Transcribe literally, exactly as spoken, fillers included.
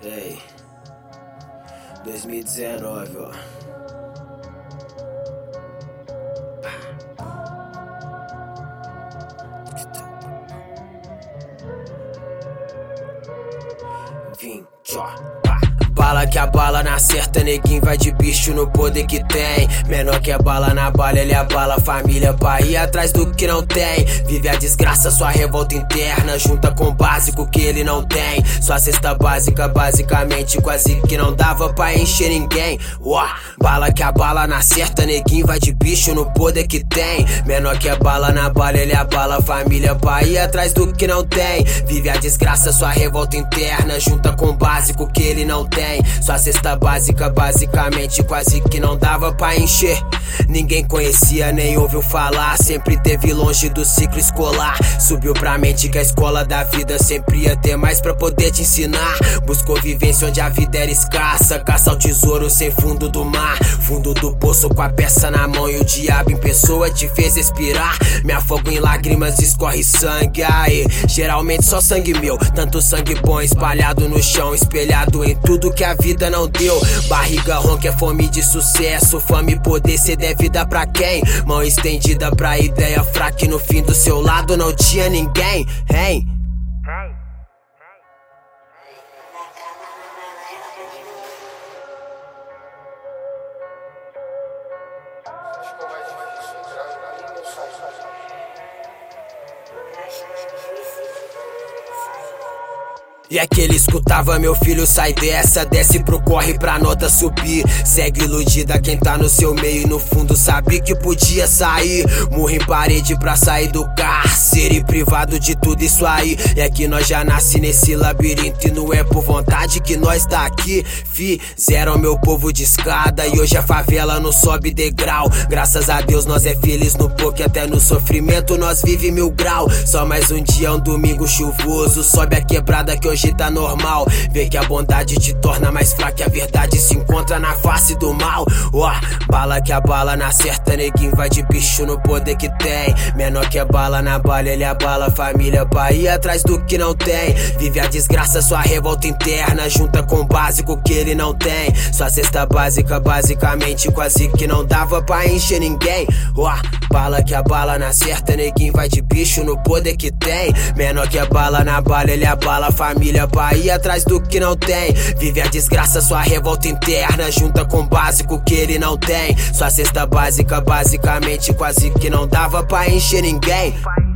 Ei, dois mil e dezenove, ó. Vim, tchó, pá. Bala que a bala na certa, neguinho vai de bicho no poder que tem. Menor que a bala na bala, ele abala a família pra ir atrás do que não tem. Vive a desgraça, sua revolta interna, junta com o básico que ele não tem. Sua cesta básica, basicamente, quase que não dava pra encher ninguém. Uó, bala que a bala na certa, neguinho vai de bicho no poder que tem. Menor que a bala na bala, ele abala a família pra ir atrás do que não tem. Vive a desgraça, sua revolta interna, junta com o básico que ele não tem. Sua cesta básica, basicamente, quase que não dava pra encher. Ninguém conhecia, nem ouviu falar, sempre teve longe do ciclo escolar. Subiu pra mente que a escola da vida sempre ia ter mais pra poder te ensinar. Buscou vivência onde a vida era escassa, caça ao tesouro sem fundo do mar. Fundo do poço com a peça na mão e o diabo em pessoa te fez expirar. Me afogo em lágrimas, escorre sangue, aê, geralmente só sangue meu. Tanto sangue bom espalhado no chão, espelhado em tudo que a vida não deu. Barriga ronca é fome de sucesso, fome e poder, cê der vida pra quem? Mão estendida pra ideia fraca e no fim do seu lado não tinha ninguém, hein? E aquele escutava, meu filho, sai dessa, desce pro corre pra nota subir. Segue iludida quem tá no seu meio e no fundo sabe que podia sair. Murro em parede pra sair do cárcere, privado de tudo isso aí. É que nós já nasce nesse labirinto e não é por vontade que nós tá aqui. Fizeram meu povo de escada e hoje a favela não sobe degrau. Graças a Deus nós é feliz no pouco e até no sofrimento nós vive mil grau. Só mais um dia, um domingo chuvoso, sobe a quebrada que hoje tá normal. Vê que a bondade te torna mais fraca e a verdade se encontra na face do mal. Ó, bala que a bala na certa, neguinho vai de bicho no poder que tem. Menor que a bala na bala, ele abala a família pra ir atrás do que não tem. Vive a desgraça, sua revolta interna, junta com o básico que ele não tem. Sua cesta básica, basicamente, quase que não dava pra encher ninguém. Ó, bala que a bala na certa, neguinho vai de bicho no poder que tem. Menor que a bala na bala, ele abala a família pra ir atrás do que não tem. Vive a desgraça, sua revolta interna, junta com o básico que ele não tem. Sua cesta básica, basicamente, quase que não dava pra encher ninguém.